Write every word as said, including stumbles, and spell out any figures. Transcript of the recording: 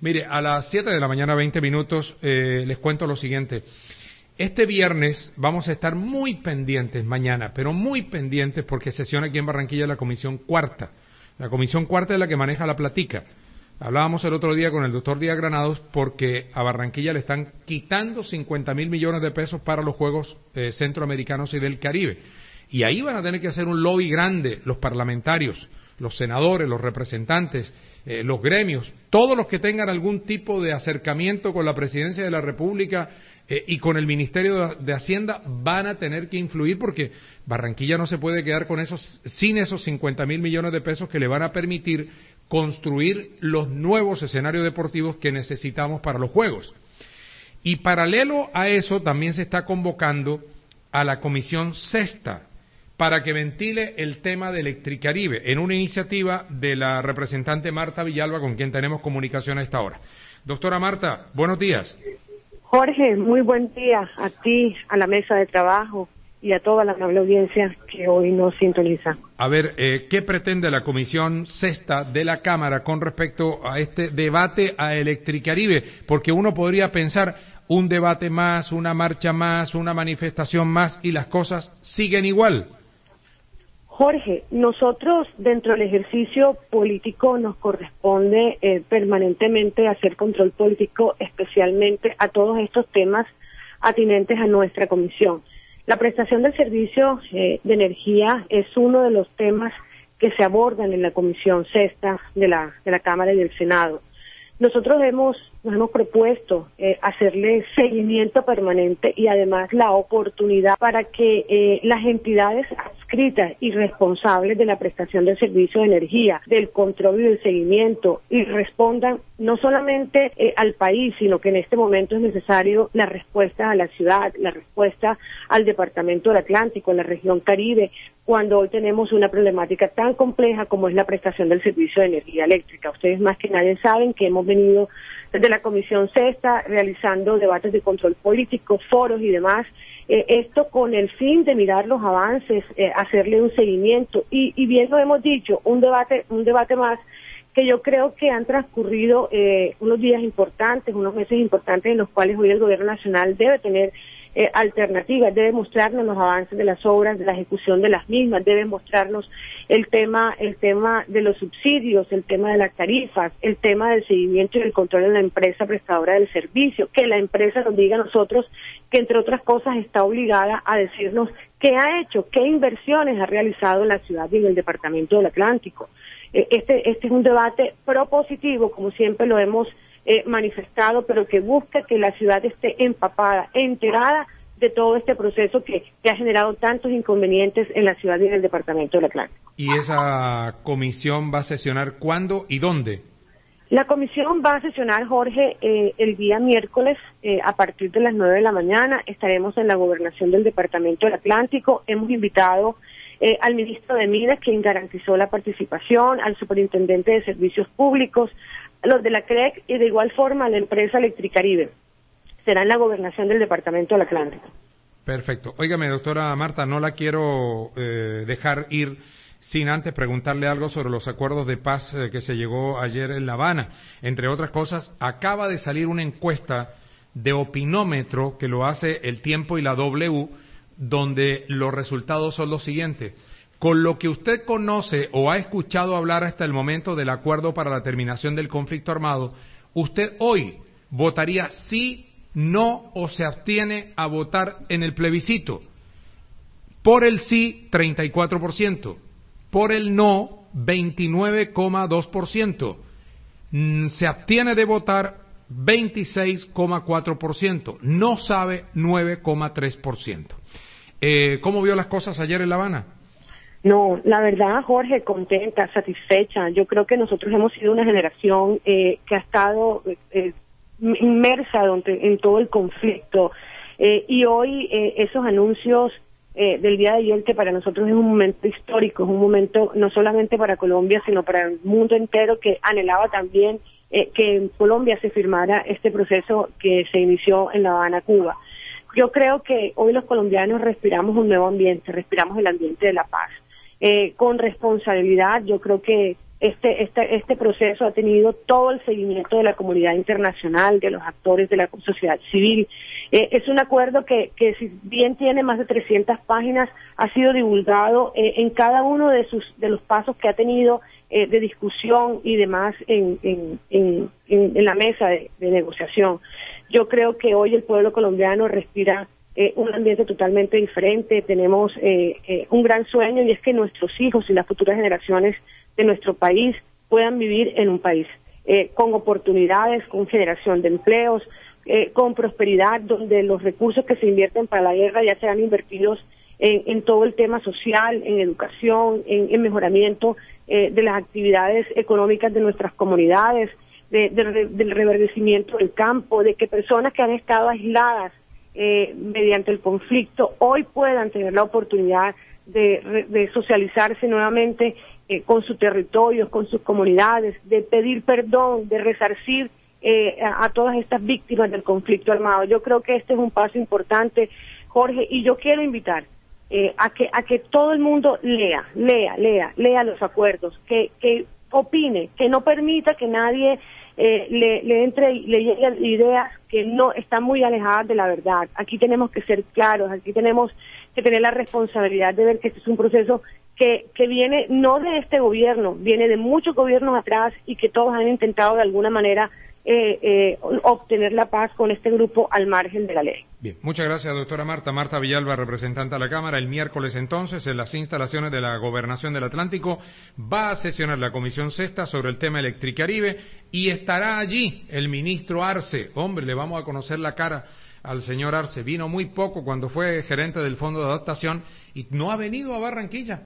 Mire, a las siete de la mañana, veinte minutos, eh, les cuento lo siguiente. Este viernes vamos a estar muy pendientes mañana, pero muy pendientes porque sesiona aquí en Barranquilla la Comisión Cuarta. La Comisión Cuarta es la que maneja la platica. Hablábamos el otro día con el doctor Díaz Granados porque a Barranquilla le están quitando cincuenta mil millones de pesos para los Juegos eh, Centroamericanos y del Caribe. Y ahí van a tener que hacer un lobby grande los parlamentarios, los senadores, los representantes, eh, los gremios, todos los que tengan algún tipo de acercamiento con la Presidencia de la República eh, y con el Ministerio de, de Hacienda van a tener que influir porque Barranquilla no se puede quedar con esos, sin esos cincuenta mil millones de pesos que le van a permitir construir los nuevos escenarios deportivos que necesitamos para los Juegos. Y paralelo a eso también se está convocando a la Comisión Sexta para que ventile el tema de Electricaribe en una iniciativa de la representante Marta Villalba, con quien tenemos comunicación a esta hora. Doctora Marta, buenos días. Jorge, muy buen día a ti, a la mesa de trabajo y a toda la amable audiencia que hoy nos sintoniza. A ver, eh, ¿qué pretende la Comisión Sexta de la Cámara con respecto a este debate a Electricaribe? Porque uno podría pensar un debate más, una marcha más, una manifestación más y las cosas siguen igual. Jorge, nosotros dentro del ejercicio político nos corresponde eh, permanentemente hacer control político, especialmente a todos estos temas atinentes a nuestra comisión. La prestación del servicio eh, de energía es uno de los temas que se abordan en la Comisión Sexta de la, de la Cámara y del Senado. Nosotros hemos, nos hemos propuesto eh, hacerle seguimiento permanente y además la oportunidad para que eh, las entidades adscritas y responsables de la prestación del servicio de energía, del control y del seguimiento, y respondan no solamente eh, al país, sino que en este momento es necesario la respuesta a la ciudad, la respuesta al Departamento del Atlántico, a la región Caribe, cuando hoy tenemos una problemática tan compleja como es la prestación del servicio de energía eléctrica. Ustedes más que nadie saben que hemos venido desde la Comisión Sexta realizando debates de control político, foros y demás, eh, esto con el fin de mirar los avances, eh, hacerle un seguimiento y, y bien lo hemos dicho, un debate, un debate más que yo creo que han transcurrido eh, unos días importantes, unos meses importantes en los cuales hoy el Gobierno Nacional debe tener Eh, alternativas, debe mostrarnos los avances de las obras, de la ejecución de las mismas, debe mostrarnos el tema, el tema de los subsidios, el tema de las tarifas, el tema del seguimiento y el control de la empresa prestadora del servicio, que la empresa nos diga a nosotros que entre otras cosas está obligada a decirnos qué ha hecho, qué inversiones ha realizado en la ciudad y en el departamento del Atlántico. Eh, este, este es un debate propositivo, como siempre lo hemos Eh, manifestado, pero que busca que la ciudad esté empapada, enterada de todo este proceso que, que ha generado tantos inconvenientes en la ciudad y en el departamento del Atlántico. ¿Y esa comisión va a sesionar cuándo y dónde? La comisión va a sesionar, Jorge, eh, el día miércoles eh, a partir de las nueve de la mañana. Estaremos en la gobernación del departamento del Atlántico. Hemos invitado eh, al ministro de Minas, quien garantizó la participación, al superintendente de Servicios Públicos, los de la C R E C y de igual forma la empresa Electricaribe. Será en la gobernación del Departamento del Atlántico. Perfecto. Óigame, doctora Marta, no la quiero eh, dejar ir sin antes preguntarle algo sobre los acuerdos de paz eh, que se llegó ayer en La Habana. Entre otras cosas, acaba de salir una encuesta de opinómetro que lo hace El Tiempo y la W, donde los resultados son los siguientes. Con lo que usted conoce o ha escuchado hablar hasta el momento del acuerdo para la terminación del conflicto armado, ¿usted hoy votaría sí, no o se abstiene a votar en el plebiscito? Por el sí, treinta y cuatro por ciento. Por el no, veintinueve coma dos por ciento. Se abstiene de votar, veintiséis coma cuatro por ciento. No sabe, nueve coma tres por ciento. Eh, ¿Cómo vio las cosas ayer en La Habana? No, la verdad, Jorge, contenta, satisfecha. Yo creo que nosotros hemos sido una generación eh, que ha estado eh, inmersa en todo el conflicto. Eh, y hoy eh, esos anuncios eh, del día de ayer, que para nosotros es un momento histórico, es un momento no solamente para Colombia, sino para el mundo entero, que anhelaba también eh, que en Colombia se firmara este proceso que se inició en La Habana, Cuba. Yo creo que hoy los colombianos respiramos un nuevo ambiente, respiramos el ambiente de la paz. Eh, con responsabilidad, yo creo que Este, este, este proceso ha tenido todo el seguimiento de la comunidad internacional, de los actores de la sociedad civil. Eh, es un acuerdo que, que si bien tiene más de trescientas páginas, ha sido divulgado eh, en cada uno de sus de los pasos que ha tenido eh, de discusión y demás en, en, en, en, en la mesa de, de negociación. Yo creo que hoy el pueblo colombiano respira eh, un ambiente totalmente diferente. Tenemos eh, eh, un gran sueño, y es que nuestros hijos y las futuras generaciones de nuestro país puedan vivir en un país eh, con oportunidades, con generación de empleos, eh, con prosperidad, donde los recursos que se invierten para la guerra ya sean invertidos en, en todo el tema social, en educación, en, en mejoramiento eh, de las actividades económicas de nuestras comunidades, de, de, del reverdecimiento del campo, de que personas que han estado aisladas eh, mediante el conflicto hoy puedan tener la oportunidad de, de socializarse nuevamente Eh, con sus territorios, con sus comunidades, de pedir perdón, de resarcir eh, a, a todas estas víctimas del conflicto armado. Yo creo que este es un paso importante, Jorge, y yo quiero invitar eh, a que a que todo el mundo lea, lea, lea, lea los acuerdos, que, que opine, que no permita que nadie eh, le, le entre, le lleguen ideas que no están muy alejadas de la verdad. Aquí tenemos que ser claros, aquí tenemos que tener la responsabilidad de ver que este es un proceso que, que viene no de este gobierno, viene de muchos gobiernos atrás, y que todos han intentado de alguna manera eh, eh, obtener la paz con este grupo al margen de la ley. Bien, muchas gracias, doctora Marta. Marta Villalba, representante de la Cámara. El miércoles entonces, en las instalaciones de la Gobernación del Atlántico, va a sesionar la Comisión Sexta sobre el tema Electricaribe, y estará allí el ministro Arce. Hombre, le vamos a conocer la cara al señor Arce. Vino muy poco cuando fue gerente del Fondo de Adaptación y no ha venido a Barranquilla.